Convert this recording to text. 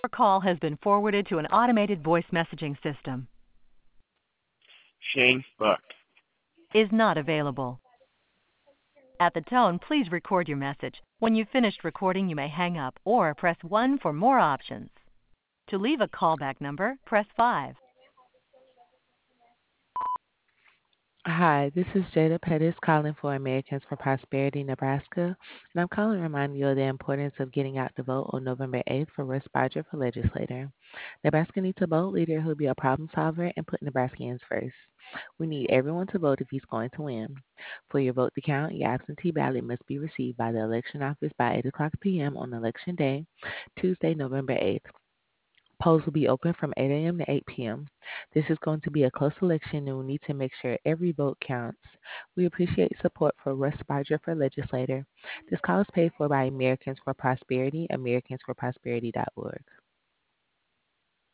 Your call has been forwarded to an automated voice messaging system. Shane Buck. Is not available. At the tone, please record your message. When you've finished recording, you may hang up or press 1 for more options. To leave a callback number, press 5. Hi, this is Jada Pettis calling for Americans for Prosperity, Nebraska, and I'm calling to remind you of the importance of getting out to vote on November 8th for Russ Bodger for legislator. Nebraska needs a bold leader who'll be a problem solver and put Nebraskans first. We need everyone to vote if he's going to win. For your vote to count, your absentee ballot must be received by the election office by 8 o'clock p.m. on Election Day, Tuesday, November 8th. Polls will be open from 8 a.m. to 8 p.m. This is going to be a close election and we need to make sure every vote counts. We appreciate support for Russ Bodger for legislator. This call is paid for by Americans for Prosperity, americansforprosperity.org.